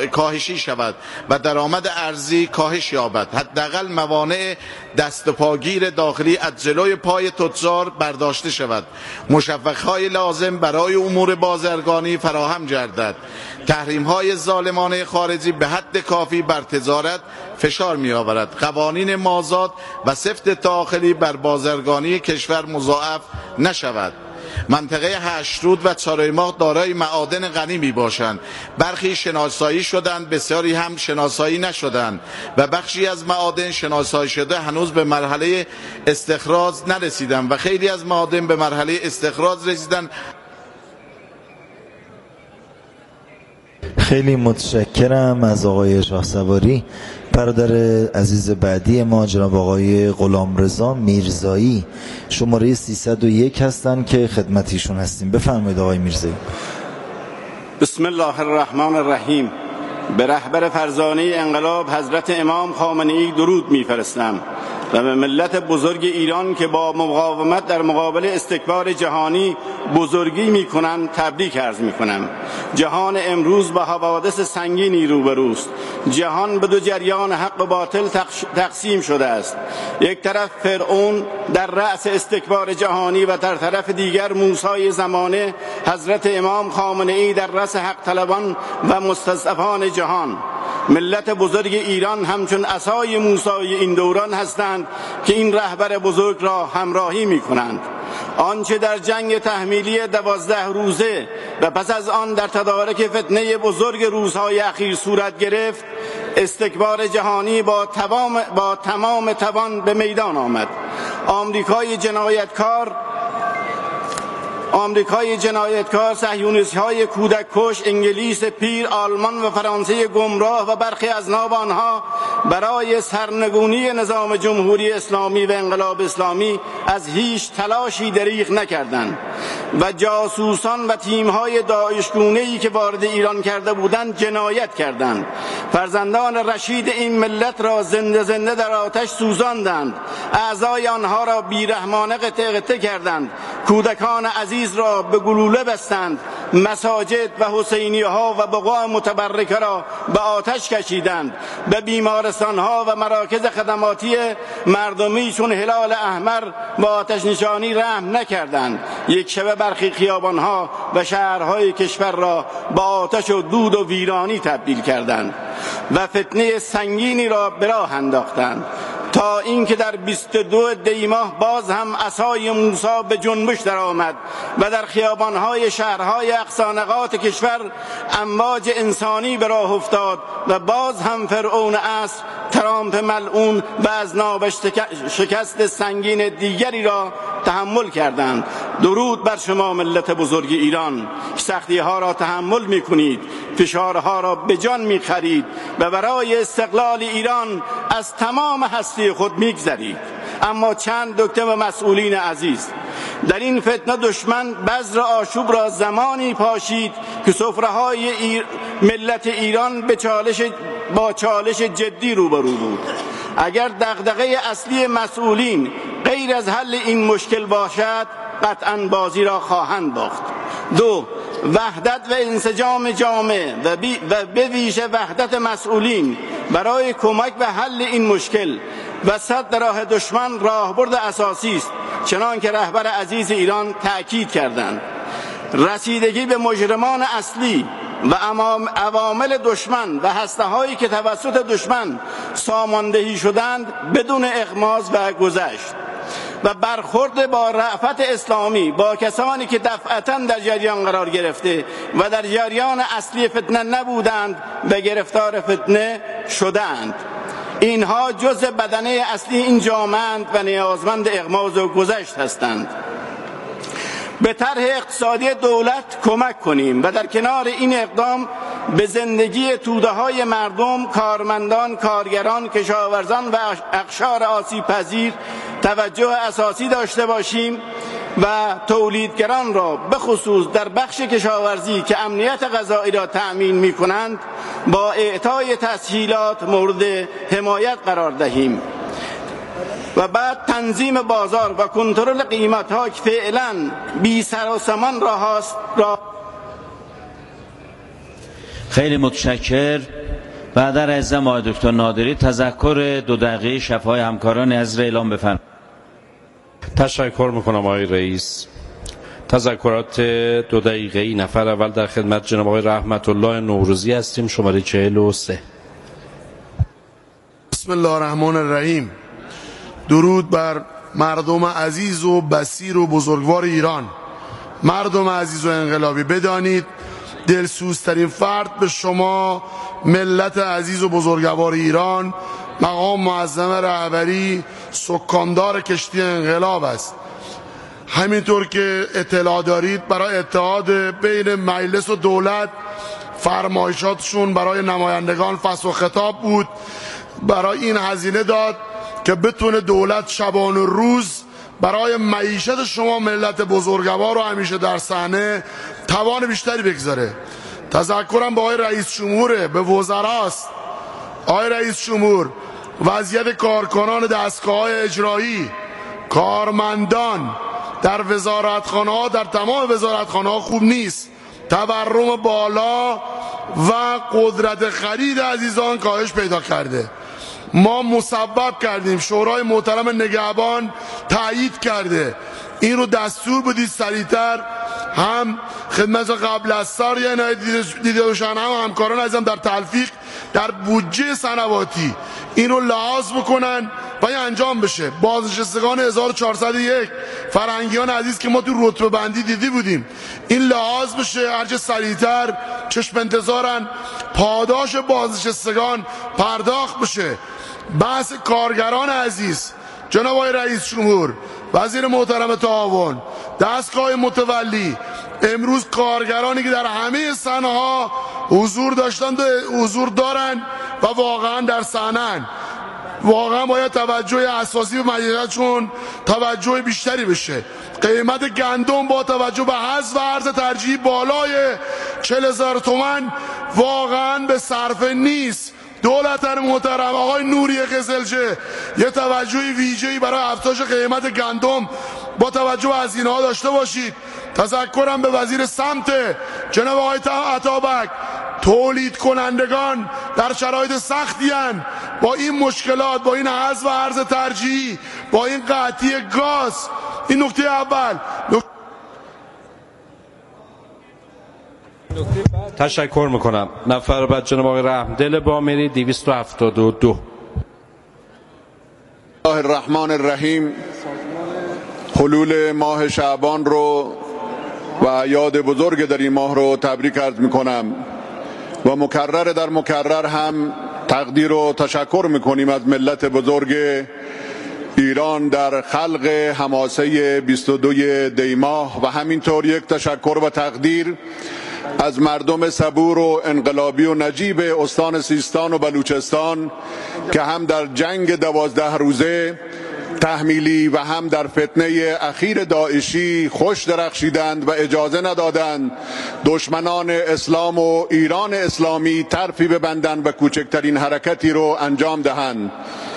کاهشی شود و درآمد ارزی کاهش یابد. حداقل موانع دست و پاگیر داخلی از جلوی پای تجار برداشته شود. مشوق‌های لازم برای امور بازرگانی فراهم گردد. تحریم‌های ظالمانه خارجی به حد کافی بر تجارت فشار می‌آورد. قوانین مازاد و سفت داخلی بر بازرگانی کشور مضاعف نشود. منطقه هشت‌رود و چهارماه دارای معادن غنی می باشند. برخی شناسایی شدند، بسیاری هم شناسایی نشدند و بخشی از معادن شناسایی شده هنوز به مرحله استخراج نرسیدند و خیلی از معادن به مرحله استخراج رسیدند. خیلی متشکرم از آقای شاهسواری. برادر عزیز بعدی ما جناب آقای غلامرضا میرزایی شماره 301 هستن که خدمتیشون هستیم. بفرمایید آقای میرزایی. بسم الله الرحمن الرحیم. به رهبر فرزانه انقلاب حضرت امام خامنه‌ای درود میفرستم و به ملت بزرگ ایران که با مقاومت در مقابل استکبار جهانی بزرگی میکنند تبریک عرض میکنم. جهان امروز با حوادث سنگینی روبروست. جهان به دو جریان حق و باطل تقسیم شده است. یک طرف فرعون در رأس استکبار جهانی و در طرف دیگر موسی زمانه حضرت امام خامنه‌ای در رأس حق طلبان و مستضعفان جهان. ملت بزرگ ایران همچون عصای موسی این دوران هستند که این رهبر بزرگ را همراهی می کنند. آنچه در جنگ تحمیلی 12 روزه و پس از آن در تدارک فتنه بزرگ روزهای اخیر صورت گرفت، استکبار جهانی با تمام توان به میدان آمد. آمریکای جنایتکار، صهیونیست‌های کودک کش، انگلیس پیر، آلمان و فرانسه گمراه و برخی از ناب آنها برای سرنگونی نظام جمهوری اسلامی و انقلاب اسلامی از هیچ تلاشی دریغ نکردند و جاسوسان و تیم‌های داعشگونه‌ای که وارد ایران کرده بودند جنایت کردند. فرزندان رشید این ملت را زنده زنده در آتش سوزاندند، اعضای آنها را بیرحمانه قطع قطع کردند، کودکان عزیز را به گلوله بستند، مساجد و حسینی‌ها و بقاع متبرکه را به آتش کشیدند، به بیمارستان‌ها و مراکز خدماتی مردمی چون هلال احمر و آتش نشانی رحم نکردند. یک شبه برخی خیابان‌ها و شهرهای کشور را به آتش و دود و ویرانی تبدیل کردند و فتنه سنگینی را به راه انداختند تا اینکه در 22 دی ماه باز هم عصای موسی به جنبش درآمد و در خیابان‌های شهرهای اقصانقاط کشور امواج انسانی به راه افتاد و باز هم فرعون عصر، ترامپ ملعون و از نابش شکست سنگین دیگری را تحمل کردند. درود بر شما ملت بزرگ ایران که سختی‌ها را تحمل می‌کنید، فشارها را به جان می‌خرید و برای استقلال ایران از تمام هستی خود می‌گذرید. اما چند نکته به مسئولین عزیز: در این فتنه دشمن بذر آشوب را زمانی پاشید که سفره‌های ملت ایران با چالش جدی روبرو بود. اگر دغدغه اصلی مسئولین غیر از حل این مشکل باشد، قطعاً بازی را خواهند باخت. 2. وحدت و انسجام جامعه و به ویژه وحدت مسئولین برای کمک به حل این مشکل و صد راه دشمن راهبرد اساسی است، چنان که رهبر عزیز ایران تأکید کردند. رسیدگی به مجرمان اصلی و عوامل دشمن و هسته‌هایی که توسط دشمن ساماندهی شدند بدون اغماض و گذشت و برخورد با رأفت اسلامی با کسانی که دفعتاً در جریان قرار گرفته و در جریان اصلی فتنه نبودند و گرفتار فتنه شدند. اینها جزء بدنه اصلی این جامعه‌اند و نیازمند اغماض و گذشت هستند. به طرح اقتصادی دولت کمک کنیم و در کنار این اقدام به زندگی توده‌های مردم، کارمندان، کارگران، کشاورزان و اقشار آسیب پذیر توجه اساسی داشته باشیم و تولیدگران را به خصوص در بخش کشاورزی که امنیت غذایی را تأمین می‌کنند با اعطای تسهیلات مورد حمایت قرار دهیم و بعد تنظیم بازار و کنترل قیمت‌ها که فعلاً بی سر و سامان خیلی متشکر. بعد از آقای دکتر نادری تذکر 2 دقیقه شفاهای همکاران از اعلام بفرمایید. تشکر میکنم آقای رئیس. تذکرات 2 دقیقه‌ای. نفر اول در خدمت جناب آقای رحمت الله نوروزی هستیم، شماره 43. بسم الله الرحمن الرحیم. درود بر مردم عزیز و بصیر و بزرگوار ایران. مردم عزیز و انقلابی، بدانید دلسوزترین فرد به شما ملت عزیز و بزرگوار ایران، مقام معظم رهبری، سکاندار کشتی انقلاب است. همینطور که اطلاع دارید برای اتحاد بین مجلس و دولت فرمایشاتشون برای نمایندگان فصل و خطاب بود، برای این هزینه داد که بتونه دولت شبان و روز برای معیشت شما ملت بزرگوار رو همیشه در صحنه توان بیشتری بگذاره. تذکرم به آقای رئیس جمهوره، به وزراست. آقای رئیس جمهور، وضعیت کارکنان دستگاه‌های اجرایی، کارمندان در وزارتخانه‌ها، در تمام وزارتخانه‌ها خوب نیست. تورم بالا و قدرت خرید عزیزان کاهش پیدا کرده. ما مسبب کردیم، شورای محترم نگهبان تایید کرده، این رو دستور بدید سریعتر هم خدمت قبل از سال یا دیده باشن، هم همکاران عزیزم در تلفیق در بودجه سنواتی این رو لحاظ بکنن و این انجام بشه. بازنشستگان 1401 فرنگیان عزیز که ما تو رتبه بندی دیدی بودیم، این لحاظ بشه، هرچه سریعتر چشم انتظارن پاداش بازنشستگان پرداخت بشه. بحث کارگران عزیز، جناب آقای رئیس جمهور، وزیر محترم تعاون، دستگاه متولی، امروز کارگرانی که در همه صحنه‌ها حضور داشتند و حضور دارن و واقعا در صحنه‌اند، واقعا باید توجه اساسی به مجلسشون توجه بیشتری بشه. قیمت گندم با توجه به حذف و ارز ترجیحی بالای 40,000 تومان واقعا به صرفه نیست. دولت محترم آقای نوری قزلچه یه توجه ویژه‌ای برای افزایش قیمت گندم با توجه به هزینه‌ها داشته باشید. تذکرم به وزیر سمت جناب آقای عطابک، تولید کنندگان در شرایط سختی هستند، با این مشکلات، با این حذف و ارز ترجیحی، با این قحطی گاز. این نکته اول. تشکر میکنم. نفر بعد جناب آقای رحمدل بامری 272. الله الرحمن الرحیم. حلول ماه شعبان رو و اعیاد بزرگ در این ماه رو تبریک عرض میکنم و مکرر در مکرر هم تقدیر و تشکر میکنیم از ملت بزرگ ایران در خلق حماسه 22 دی ماه و همینطور یک تشکر و تقدیر از مردم صبور و انقلابی و نجیب استان سیستان و بلوچستان که هم در جنگ 12 روزه تحمیلی و هم در فتنه اخیر داعشی خوش درخشیدند و اجازه ندادند دشمنان اسلام و ایران اسلامی طرفی ببندند و کوچکترین حرکتی رو انجام دهند.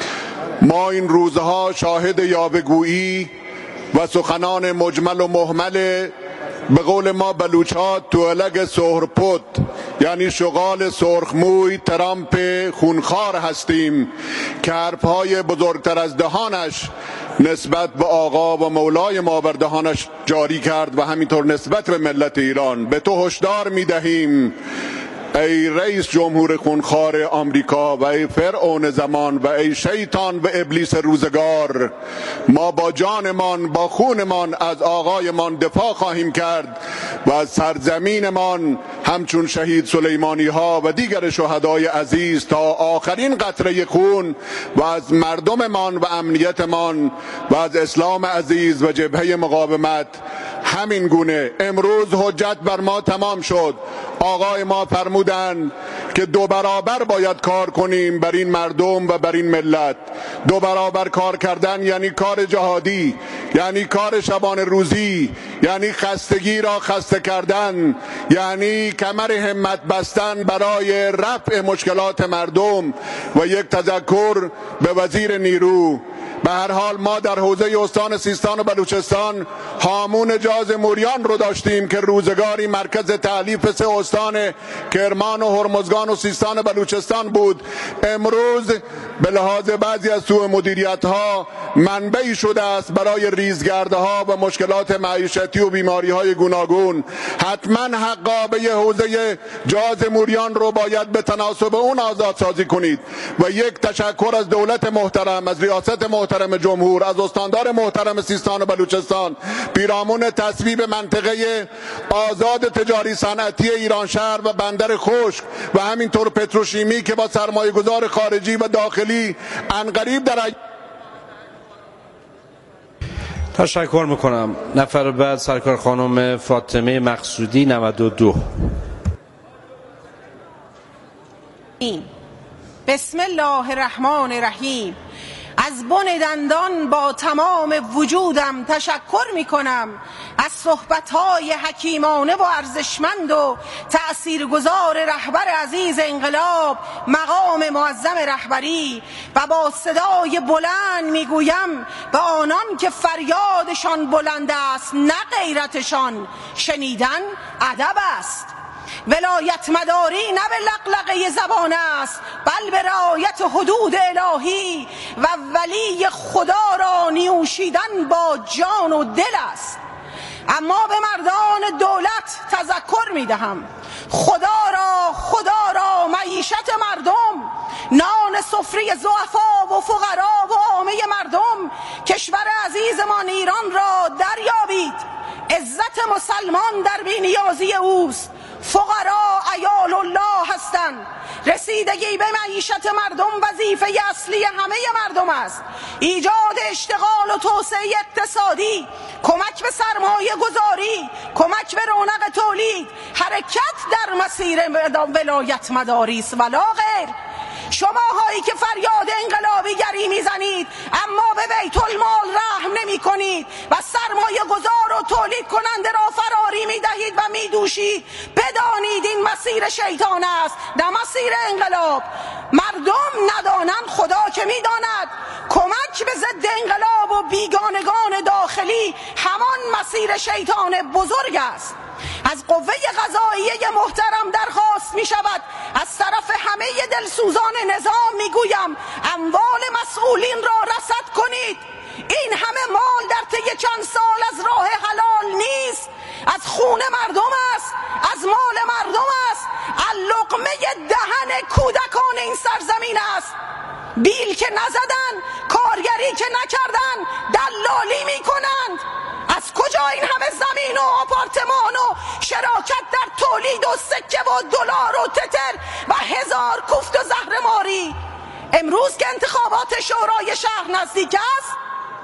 ما این روزها شاهد یاوه‌گویی و سخنان مجمل و مهمل، به قول ما بلوچ‌ها تولگ سهرپت، یعنی شغال سرخموی ترامپ خونخوار هستیم که حرفهای بزرگتر از دهانش نسبت به آقا و مولای ما بر دهانش جاری کرد و همینطور نسبت به ملت ایران. به تو هشدار می‌دهیم ای رئیس جمهور خونخوار آمریکا و ای فرعون زمان و ای شیطان و ابلیس روزگار، ما با جانمان با خونمان از آقایمان دفاع خواهیم کرد و از سرزمینمان همچون شهید سلیمانی ها و دیگر شهدای عزیز تا آخرین قطره خون و از مردممان و امنیتمان و از اسلام عزیز و جبهه مقاومت همین گونه. امروز حجت بر ما تمام شد. آقای ما فرمودند که 2 برابر باید کار کنیم بر این مردم و بر این ملت. 2 برابر کار کردن یعنی کار جهادی، یعنی کار شبان روزی، یعنی خستگی را خسته کردن، یعنی کمر همت بستن برای رفع مشکلات مردم. و یک تذکر به وزیر نیرو، به هر حال ما در حوزه استان سیستان و بلوچستان هامون جاز موریان رو داشتیم که روزگاری مرکز تألیف 3 استان افغانستان، کرمان و هرمزگان و سیستان و بلوچستان بود، امروز به لحاظ بعضی از سوء مدیریت ها منبعی شده است برای ریزگردها و مشکلات معیشتی و بیماری های گوناگون. حتما حقابه حوزه جاز موریان رو باید به تناسب اون آزادسازی کنید و یک تشکر از دولت محترم، از ریاست محترم جمهور، از استاندار محترم سیستان و بلوچستان پیرامون تصویب منطقه آزاد تجاری صنعتی ایران شهر و بندر خشک و همینطور پتروشیمی که با سرمایه‌گذار خارجی و داخلی عنقریب در تشکر میکنم. نفر بعد سرکار خانم فاطمه مقصودی 92. بسم الله الرحمن الرحیم. از بن دندان با تمام وجودم تشکر می کنم از صحبت‌های حکیمانه و ارزشمند و تأثیرگذار رهبر عزیز انقلاب مقام معظم رهبری و با صدای بلند می گویم به آنان که فریادشان بلند است نه غیرتشان، شنیدن ادب است. ولایت مداری نه به لقلقه زبان است بل به رعایت حدود الهی و ولی خدا را نیوشیدن با جان و دل است. اما به مردان دولت تذکر می دهم خدا را معیشت مردم، نان سفره ضعفا و فقرا و عامه مردم کشور عزیزمان ایران را دریابید. عزت مسلمان در بی‌نیازی اوست. فقرا عیال الله هستند. رسیدگی به معیشت مردم وظیفه اصلی همه مردم است. ایجاد اشتغال و توسعه اقتصادی، کمک به سرمایه گذاری، کمک به رونق تولید، حرکت در مسیر ولایت مداری است ولا غیر. شماهایی که فریاد انقلابیگری میزنید اما به بیت المال رحم نمی کنید و سرمایه گذار و تولید کننده را فراری می دهید و می دوشید، بدانید این مسیر شیطان است نه مسیر انقلاب. مردم ندانند خدا که می داند. کمک به ضد انقلاب و بیگانگان داخلی همان مسیر شیطان بزرگ است. از قوه قضاییه محترم درخواست می شود از طرف همه دلسوزان نظام می گویم اموال مسئولین را رصد کنید. این همه مال در طی چند سال از راه حلال نیست، از خون مردم است، از مال مردم است، اللقمه دهن کودکان این سرزمین است. بیل که نزدن، کارگری که نکردن، دلالی می کنند. از کجا این همه زمین و آپارتمان و شراکت در تولید و سکه و دلار و تتر و هزار کوفت و زهرماری؟ امروز که انتخابات شورای شهر نزدیک است.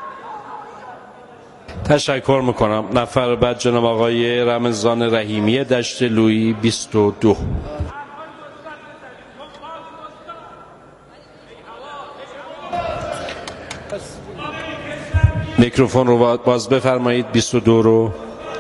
تشکر میکنم. نفر بعد جناب آقای رمضان رحیمی دشت لویی 22. میکروفون رو باز بفرمایید. 22 رو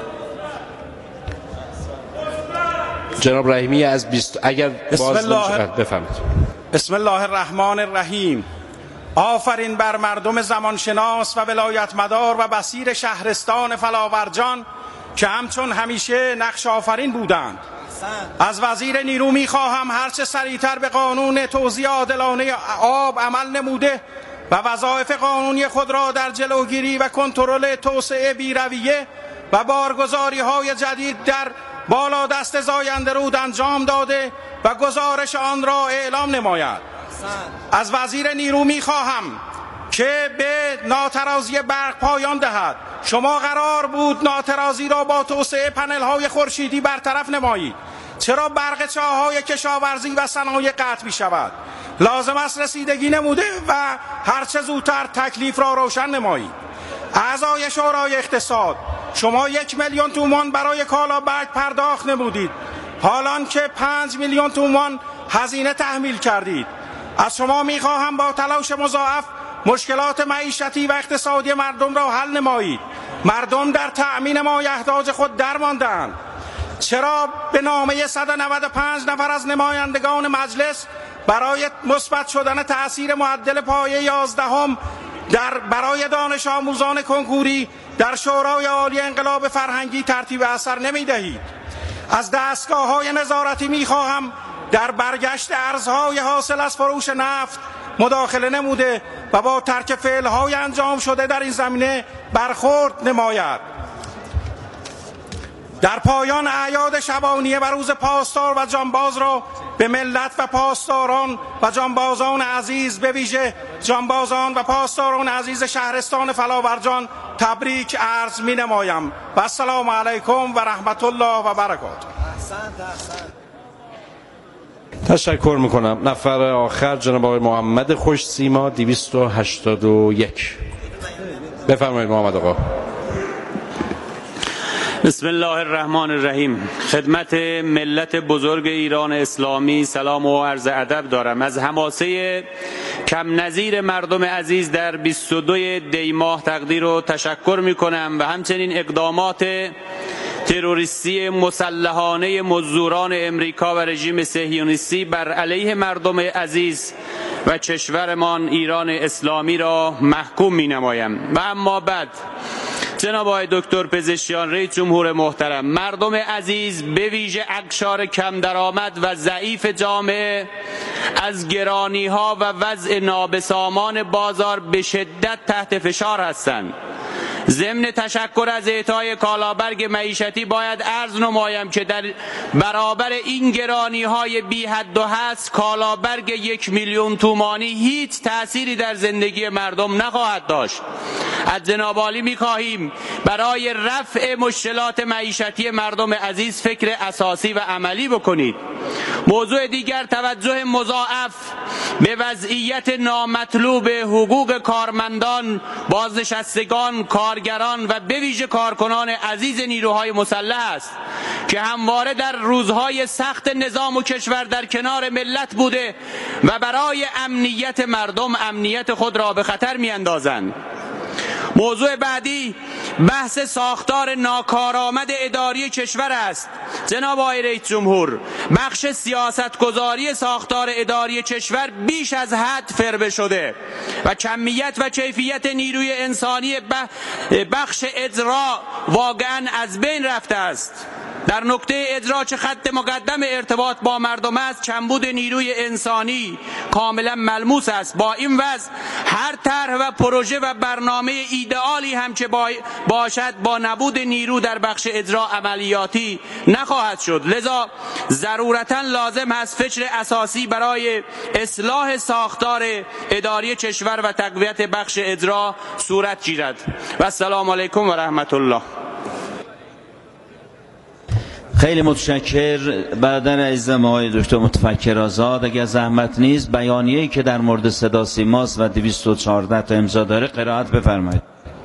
جناب رحیمی از 20 اگر باز بفرمایید. بسم الله الرحمن الرحیم. آفرین بر مردم زمانشناس و ولایت مدار و بصیر شهرستان فلاورجان که همچون همیشه نقش آفرین بودند. از وزیر نیرو می‌خواهم هرچه سریعتر به قانون توزیع عادلانه آب عمل نموده و وظایف قانونی خود را در جلوگیری و کنترل توسعه بی‌رویه و بارگذاری‌های جدید در بالادست زاینده رود انجام داده و گزارش آن را اعلام نماید. از وزیر نیرو می‌خواهم که به ناترازی برق پایان دهد. شما قرار بود ناترازی را با توسعه پنل‌های خورشیدی برطرف نمایید. چرا برق چاه‌های کشاورزی و صنایع قطع می‌شود؟ لازم است رسیدگی نموده و هرچه زودتر تکلیف را روشن نمایید. اعضای شورای اقتصاد، شما 1 میلیون تومان برای کالا برگ پرداخت نمودید، حالان که 5 میلیون تومان هزینه تحمیل کردید. از شما میخواهم با تلاش مضاعف مشکلات معیشتی و اقتصادی مردم را حل نمایید. مردم در تأمین مایحتاج خود درماندند. چرا به نامه 195 نفر از نمایندگان مجلس برای مثبت شدن تأثیر معدل پایه 11 برای دانش آموزان کنکوری در شورای عالی انقلاب فرهنگی ترتیب اثر نمی دهید؟ از دستگاه‌های نظارتی می‌خواهم در برگشت ارزهای حاصل از فروش نفت مداخله نموده و با ترک فعل‌های انجام شده در این زمینه برخورد نماید. در پایان اعیاد شبانیه و روز پاسدار و جانباز را به ملت و پاسداران و جانبازان عزیز، به ویژه جانبازان و پاسداران عزیز شهرستان فلاورجان تبریک عرض می نمایم و السلام علیکم و رحمت الله و برکاته. تشکر میکنم. نفر آخر جناب آقای محمد خوش سیما 281. بفرمایید محمد آقا. بسم الله الرحمن الرحیم. خدمت ملت بزرگ ایران اسلامی سلام و عرض ادب دارم. از حماسه کم نظیر مردم عزیز در 22 دی ماه تقدیر و تشکر می کنم و همچنین اقدامات تروریستی مسلحانه مزدوران امریکا و رژیم صهیونیستی بر علیه مردم عزیز و کشورمان ایران اسلامی را محکوم می نمایم. و اما بعد جناب آقای دکتر پزشکیان رئیس جمهور محترم، مردم عزیز به ویژه اقشار کم درآمد و ضعیف جامعه از گرانی ها و وضع نابسامان بازار به شدت تحت فشار هستند. ضمن تشکر از اعطای کالابرگ معیشتی باید عرض نمایم که در برابر این گرانی های بی حد و حصر کالابرگ 1 میلیون تومانی هیچ تأثیری در زندگی مردم نخواهد داشت. از جناب عالی می‌خواهیم برای رفع مشکلات معیشتی مردم عزیز فکر اساسی و عملی بکنید. موضوع دیگر، توجه مضاعف به وضعیت نامطلوب حقوق کارمندان، بازنشستگان، کارگران و به ویژه کارکنان عزیز نیروهای مسلح است که همواره در روزهای سخت نظام و کشور در کنار ملت بوده و برای امنیت مردم امنیت خود را به خطر می‌اندازند. موضوع بعدی بحث ساختار ناکارآمد اداری کشور است. جناب آقای رئیس جمهور، بخش سیاستگذاری ساختار اداری کشور بیش از حد فربه شده و کمیت و کیفیت نیروی انسانی بخش اجرا واقعا از بین رفته است. در نکته اجرا که خط مقدم ارتباط با مردم است، کمبود نیروی انسانی کاملا ملموس است. با این وضع هر طرح و پروژه و برنامه ایدئالی هم که باشد با نبود نیرو در بخش اجرا عملیاتی نخواهد شد. لذا ضرورتا لازم است فکر اساسی برای اصلاح ساختار اداری کشور و تقویت بخش اجرا صورت گیرد. و السلام علیکم و رحمت الله. خیلی متشکر. برادر عزیزم آقای دکتر متفکر آزاد، اگر زحمت نیست بیانیه‌ای که در مورد صدا سیماست و 214 تا امضا داره قرائت بفرمایید.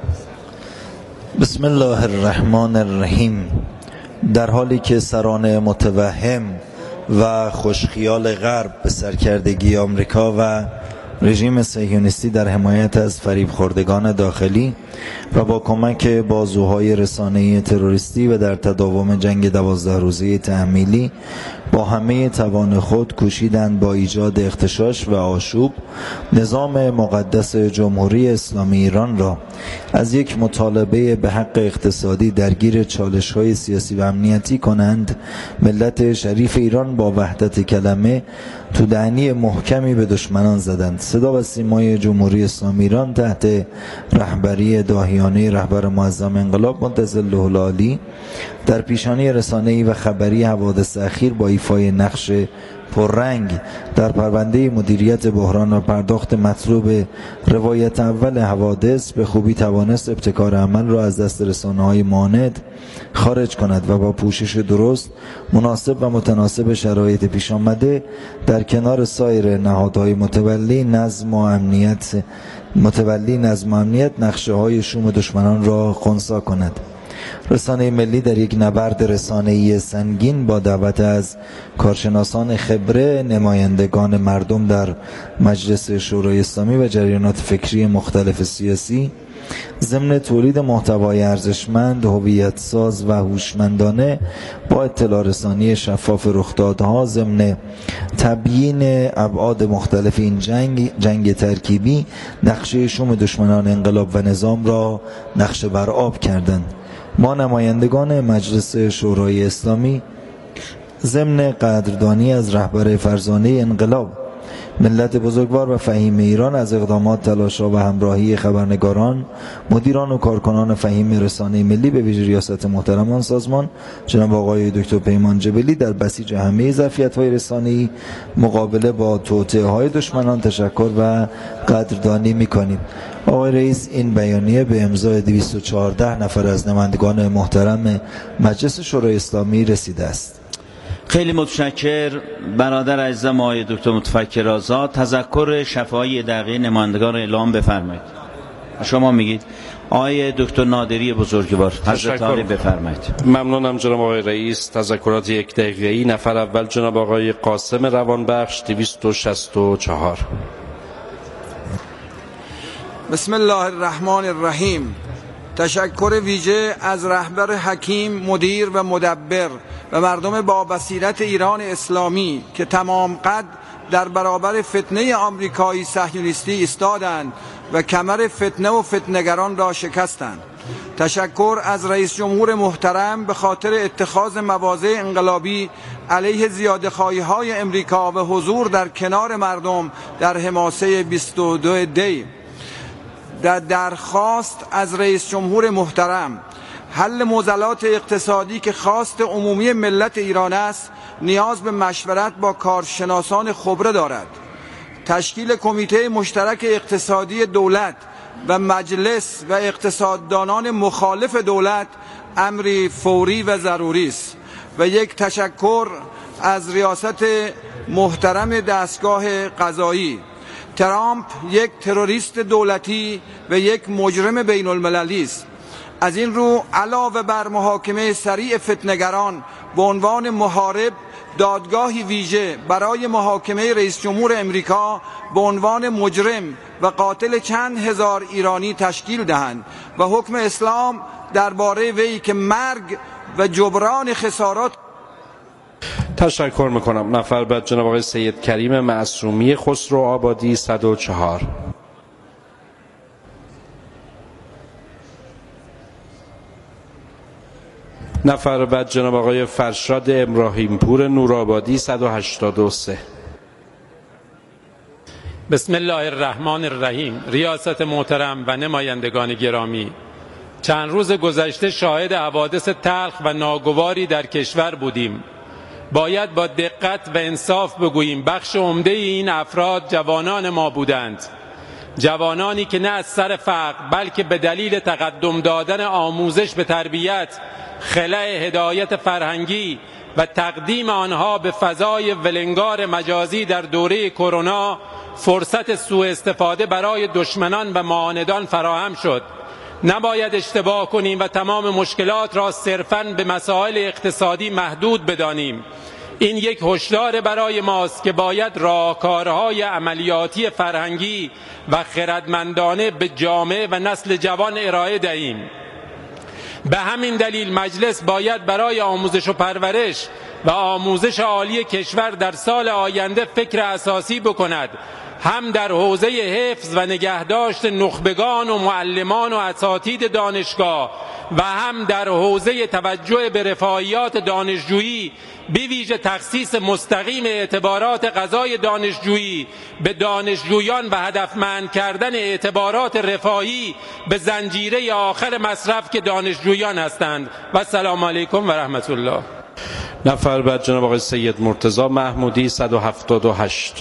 بسم الله الرحمن الرحیم. در حالی که سران متوهم و خوشخیال غرب به سرکردگی آمریکا و رژیم صهیونیستی در حمایت از فریب خوردگان داخلی و با کمک بازوهای رسانه‌ای تروریستی و در تداوم جنگ 12 روزه تحمیلی با همه توان خود کوشیدند با ایجاد اغتشاش و آشوب نظام مقدس جمهوری اسلامی ایران را از یک مطالبه به حق اقتصادی درگیر چالش‌های سیاسی و امنیتی کنند. ملت شریف ایران با وحدت کلمه تو دهنی محکمی به دشمنان زدند. صدا و سیمای جمهوری اسلامی ایران تحت رهبری داهیانه رهبر معظم انقلاب مدظله العالی در پیشانی رسانه‌ای و خبری حوادث اخیر با ایفای نقش پررنگ در پرونده مدیریت بحران و پرداخت مطلوب روایت اول حوادث به خوبی توانست ابتکار عمل را از دست رسانه‌های معاند خارج کند و با پوشش درست مناسب و متناسب شرایط پیش آمده در کنار سایر نهادهای متولی نظم و امنیت نقشه‌های شوم دشمنان را خنثی کند. رسانه ملی در یک نبرد رسانه‌ای سنگین با دعوت از کارشناسان خبره، نمایندگان مردم در مجلس شورای اسلامی و جریانات فکری مختلف سیاسی ضمن تولید محتوای ارزشمند، هویت ساز و هوشمندانه با اطلاع رسانی شفاف رخدادها ضمن تبیین ابعاد مختلف این جنگ ترکیبی نقشه شوم دشمنان انقلاب و نظام را نقشه بر آب کردند. ما نمایندگان مجلس شورای اسلامی ضمن قدردانی از رهبر فرزانه انقلاب ملت بزرگوار و فهیم ایران از اقدامات، تلاش‌ها و همراهی خبرنگاران، مدیران و کارکنان فهیم رسانه ملی به ویژه ریاست محترم آن سازمان جناب آقای دکتر پیمان جبلی در بسیج همه ظرفیت‌های رسانه‌ای مقابله با توطئه‌های دشمنان تشکر و قدردانی می‌کنیم. آقای رئیس، این بیانیه به امضای 214 نفر از نمایندگان محترم مجلس شورای اسلامی رسیده است. خیلی متشکر برادر عزیزم آقای دکتر متفکر آزاد. تذکر شفاهی دقیقه نمایندگان را اعلام بفرمایید. شما میگید. آقای دکتر نادری بزرگوار، حضرت عالی بفرمایید. ممنونم جناب آقای رئیس. تذکرات 1 دقیقه‌ای. نفر اول جناب آقای قاسم روانبخش 264. بسم الله الرحمن الرحیم. تشکر ویژه از رهبر حکیم، مدیر و مدبر و مردم با بصیرت ایران اسلامی که تمام قد در برابر فتنه آمریکایی صهیونیستی ایستادند و کمر فتنه و فتنگران را شکستند. تشکر از رئیس جمهور محترم به خاطر اتخاذ مواضع انقلابی علیه زیادخواهی‌های امریکا و حضور در کنار مردم در حماسه 22 دی. در درخواست از رئیس جمهور محترم حل معضلات اقتصادی که خواست عمومی ملت ایران است نیاز به مشورت با کارشناسان خبره دارد. تشکیل کمیته مشترک اقتصادی دولت و مجلس و اقتصاددانان مخالف دولت امری فوری و ضروری است. و یک تشکر از ریاست محترم دستگاه قضایی. ترامپ یک تروریست دولتی و یک مجرم بین المللی است. از این رو علاوه بر محاکمه سریع فتنگران به عنوان محارب، دادگاهی ویژه برای محاکمه رئیس جمهور امریکا به عنوان مجرم و قاتل چند هزار ایرانی تشکیل دهند و حکم اسلام درباره وی که مرگ و جبران خسارات. تشکر میکنم. نفر بعد جناب آقای سید کریم معصومی خسرو آبادی 104. نفر بعد جناب آقای فرشاد ابراهیم پور نورآبادی 183. بسم الله الرحمن الرحیم. ریاست محترم و نمایندگان گرامی، چند روز گذشته شاهد حوادث تلخ و ناگواری در کشور بودیم. باید با دقت و انصاف بگوییم بخش عمده این افراد جوانان ما بودند، جوانانی که نه از سر فقر بلکه به دلیل تقدم دادن آموزش به تربیت، خلأ هدایت فرهنگی و تقدیم آنها به فضای ولنگار مجازی در دوره کرونا فرصت سوء استفاده برای دشمنان و معاندان فراهم شد. نباید اشتباه کنیم و تمام مشکلات را صرفاً به مسائل اقتصادی محدود بدانیم. این یک هشدار برای ماست که باید راهکارهای عملیاتی فرهنگی و خردمندانه به جامعه و نسل جوان ارائه دهیم. به همین دلیل مجلس باید برای آموزش و پرورش و آموزش عالی کشور در سال آینده فکر اساسی بکند، هم در حوزه حفظ و نگهداشت نخبگان و معلمان و اساتید دانشگاه و هم در حوزه توجه به رفاهیات دانشجویی، به ویژه تخصیص مستقیم اعتبارات قضای دانشجویی به دانشجویان و هدفمند کردن اعتبارات رفاهی به زنجیره آخر مصرف که دانشجویان هستند. و السلام علیکم و رحمت الله. نفر بعد جناب آقای سید مرتضی محمودی 178.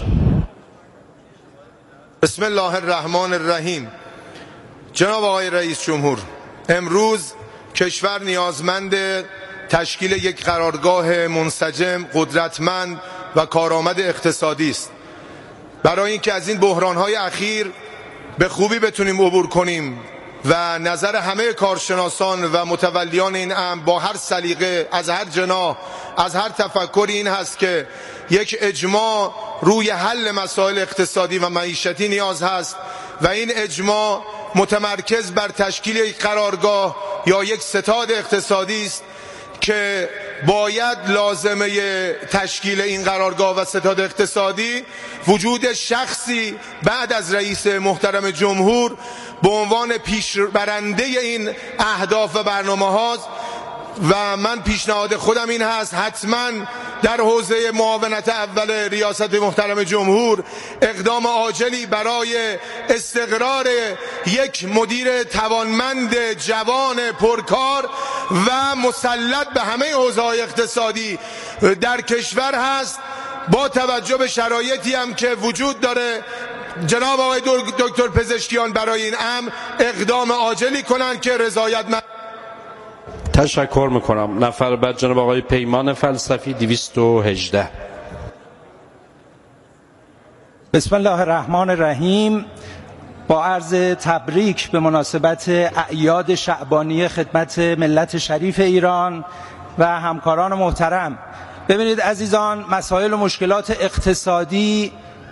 بسم الله الرحمن الرحیم. جناب آقای رئیس جمهور، امروز کشور نیازمند تشکیل یک قرارگاه منسجم، قدرتمند و کارآمد اقتصادی است. برای اینکه از این بحران‌های اخیر به خوبی بتونیم عبور کنیم و نظر همه کارشناسان و متولیان این امر با هر سلیقه از هر جناح از هر تفکری این هست که یک اجماع روی حل مسائل اقتصادی و معیشتی نیاز هست و این اجماع متمرکز بر تشکیل یک قرارگاه یا یک ستاد اقتصادی است که باید لازمه تشکیل این قرارگاه و ستاد اقتصادی وجود شخصی بعد از رئیس محترم جمهور به عنوان پیشبرنده این اهداف و برنامه هاست و من پیشنهاد خودم این هست حتما در حوزه معاونت اول ریاست محترم جمهور اقدام عاجلی برای استقرار یک مدیر توانمند جوان پرکار و مسلط به همه حوزه‌های اقتصادی در کشور هست. با توجه به شرایطی هم که وجود داره جناب آقای دکتر پزشکیان برای این امر اقدام عاجلی کنند که رضایت تشکر میکنم. نفر بعد جناب آقای پیمان فلسفی 218. بسم الله الرحمن الرحیم. با عرض تبریک به مناسبت اعیاد شعبانی خدمت ملت شریف ایران و همکاران محترم. ببینید عزیزان، مسائل و مشکلات اقتصادی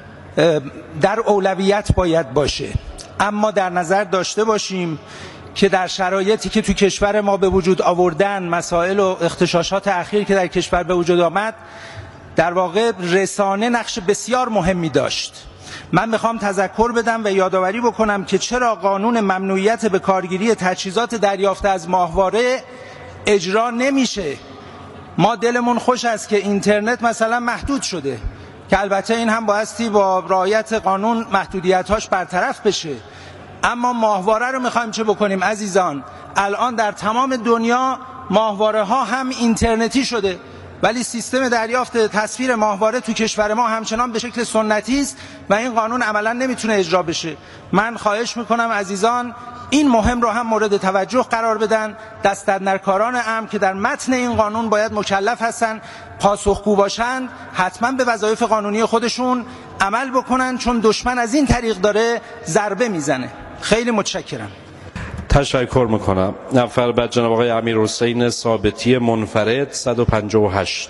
در اولویت باید باشه، اما در نظر داشته باشیم که در شرایطی که تو کشور ما به وجود آوردن، مسائل و اغتشاشات اخیر که در کشور به وجود آمد، در واقع رسانه نقش بسیار مهمی داشت. من میخوام تذکر بدم و یادآوری بکنم که چرا قانون ممنوعیت به کارگیری تجهیزات دریافته از ماهواره اجرا نمیشه. ما دلمون خوش است که اینترنت مثلا محدود شده، که البته این هم بایستی با رعایت قانون محدودیت‌هاش برطرف بشه، اما ماهواره رو میخوایم چه بکنیم عزیزان؟ الان در تمام دنیا ماهواره ها هم اینترنتی شده، ولی سیستم دریافت تصویر ماهواره تو کشور ما همچنان به شکل سنتی است و این قانون عملا نمیتونه اجرا بشه. من خواهش میکنم عزیزان این مهم رو هم مورد توجه قرار بدن. دستاندرکاران امر که در متن این قانون باید مکلف هستن پاسخگو باشند، حتما به وظایف قانونی خودشون عمل بکنن، چون دشمن از این طریق داره ضربه میزنه. خیلی متشکرم. تشکر میکنم. نفر بعد جناب آقای امیرحسین ثابتی منفرد 158.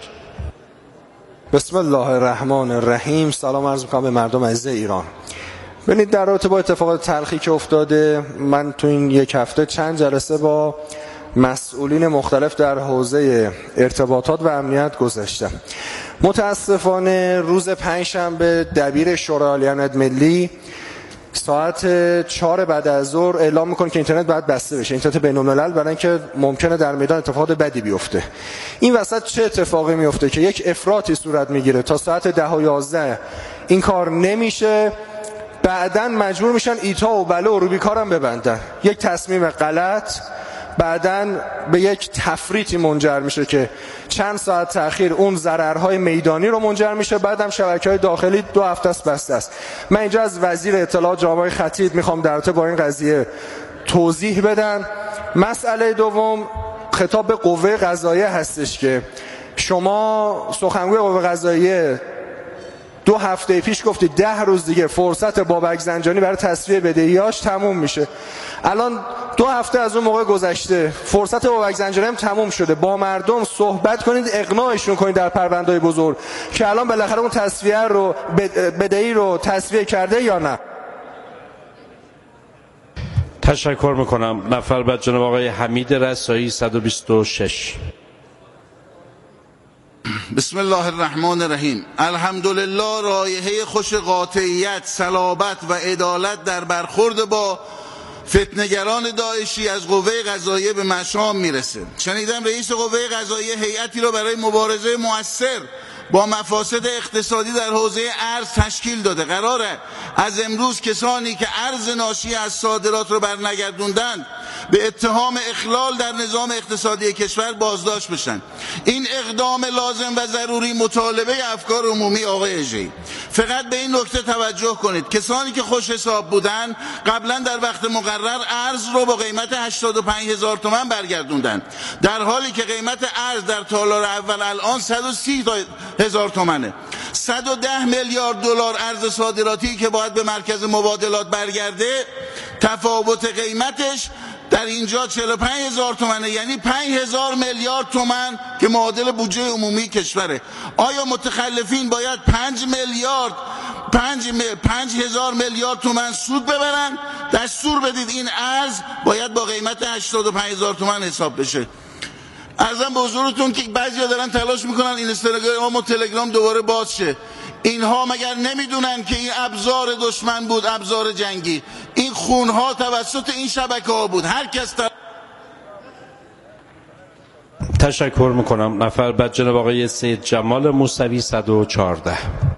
بسم الله الرحمن الرحیم. سلام عرض میکنم به مردم عزیز ایران. ببینید در رابطه با اتفاقات تلخی که افتاده، من تو این یک هفته چند جلسه با مسئولین مختلف در حوزه ارتباطات و امنیت گذاشتم. متاسفانه روز پنجشنبه دبیر شورای عالی امنیت ملی ساعت 4 بعد از ظهر اعلام میکنه که اینترنت باید بسته بشه، اینترنت بین‌الملل، برای اینکه ممکنه در میدان اتفاقات بدی بیفته. این وسط چه اتفاقی میفته که یک افراطی صورت میگیره تا ساعت 10 و 11 این کار نمیشه، بعداً مجبور میشن ایتا و بله و روبیکار هم ببندن. یک تصمیم غلط بعداً به یک تفریطی منجر میشه که چند ساعت تأخیر اون ضررهای میدانی رو منجر میشه، بعدم شبکه‌های داخلی 2 هفته است بسته است. من اینجا از وزیر اطلاعات جناب آقای خطیب میخوام در رابطه با این قضیه توضیح بدن. مسئله دوم خطاب به قوه قضاییه هستش که شما سخنگوی قوه قضاییه 2 هفته پیش گفتید 10 روز دیگه فرصت بابک زنجانی برای تسویه بدهیاش تموم میشه. الان 2 هفته از اون موقع گذشته، فرصت بابک زنجانی هم تموم شده. با مردم صحبت کنید، اقناعشون کنید در پرونده‌های بزرگ که الان بالاخره اون تسویه رو بدهی رو تسویه کرده یا نه. تشکر میکنم. نفر بعد جناب آقای حمید رسایی 126. بسم الله الرحمن الرحیم. الحمدلله رایحه خوش قاطعیت، صلابت و عدالت در برخورد با فتنه‌گران داعشی از قوه قضاییه به مشام میرسه. شنیدم رئیس قوه قضاییه هیئتی را برای مبارزه مؤثر با مفاسد اقتصادی در حوزه ارز تشکیل داده. قراره از امروز کسانی که ارز ناشی از صادرات رو برنگردوندند به اتهام اخلال در نظام اقتصادی کشور بازداشت بشن. این اقدام لازم و ضروری مطالبه افکار عمومی آقای اژه‌ای. فقط به این نکته توجه کنید، کسانی که خوش حساب بودن قبلا در وقت مقرر ارز رو با قیمت 85,000 تومان برگردوندن، در حالی که قیمت ارز در تالار اول الان 130,000 تومانه. 110 میلیارد دلار ارز صادراتی که باید به مرکز مبادلات برگرده، تفاوت قیمتش در اینجا 45,000 تومانه، یعنی 5,000 میلیارد تومان که معادل بودجه عمومی کشوره. آیا متخلفین باید 5,000 میلیارد تومان سود ببرن؟ دستور بدید این ارز باید با قیمت 85,000 تومان حساب بشه. عرضم به حضورتون که بعضیا دارن تلاش میکنن اینستاگرام و تلگرام دوباره باز شه. اینها مگر نمیدونن که این ابزار دشمن بود، ابزار جنگی؟ این خونها توسط این شبکه ها بود. هر کس تشکر میکنم. نفر بعد جناب آقای سید جمال موسوی 114.